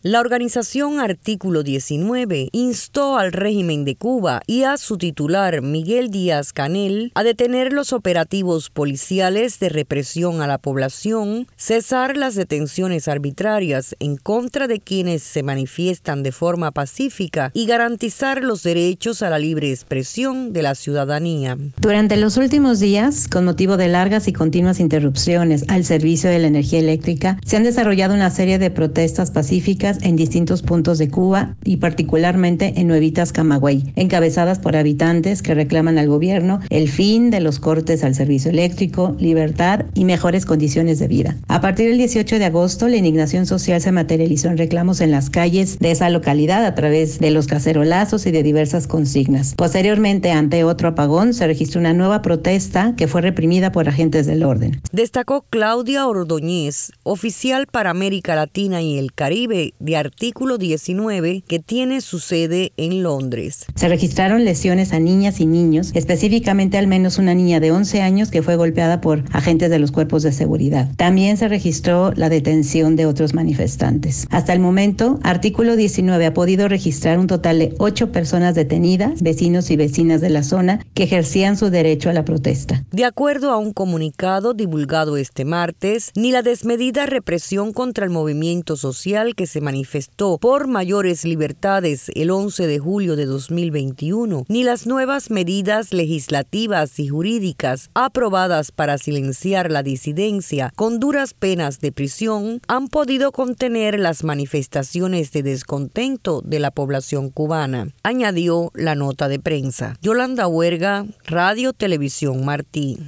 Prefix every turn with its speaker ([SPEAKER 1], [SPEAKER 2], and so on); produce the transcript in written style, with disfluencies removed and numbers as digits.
[SPEAKER 1] La organización Artículo 19 instó al régimen de Cuba y a su titular, Miguel Díaz-Canel, a detener los operativos policiales de represión a la población, cesar las detenciones arbitrarias en contra de quienes se manifiestan de forma pacífica y garantizar los derechos a la libre expresión de la ciudadanía.
[SPEAKER 2] Durante los últimos días, con motivo de largas y continuas interrupciones al servicio de la energía eléctrica, se han desarrollado una serie de protestas pacíficas en distintos puntos de Cuba y particularmente en Nuevitas, Camagüey, encabezadas por habitantes que reclaman al gobierno el fin de los cortes al servicio eléctrico, libertad y mejores condiciones de vida. A partir del 18 de agosto, la indignación social se materializó en reclamos en las calles de esa localidad a través de los cacerolazos y de diversas consignas. Posteriormente, ante otro apagón, se registró una nueva protesta que fue reprimida por agentes del orden.
[SPEAKER 1] Destacó Claudia Ordóñez, oficial para América Latina y el Caribe de Artículo 19, que tiene su sede en Londres.
[SPEAKER 2] Se registraron lesiones a niñas y niños, específicamente al menos una niña de 11 años que fue golpeada por agentes de los cuerpos de seguridad. También se registró la detención de otros manifestantes. Hasta el momento, Artículo 19 ha podido registrar un total de 8 personas detenidas, vecinos y vecinas de la zona, que ejercían su derecho a la protesta.
[SPEAKER 1] De acuerdo a un comunicado divulgado este martes, ni la desmedida represión contra el movimiento social que se manifestó por mayores libertades el 11 de julio de 2021, ni las nuevas medidas legislativas y jurídicas aprobadas para silenciar la disidencia con duras penas de prisión han podido contener las manifestaciones de descontento de la población cubana, añadió la nota de prensa. Yolanda Huerga, Radio Televisión Martí.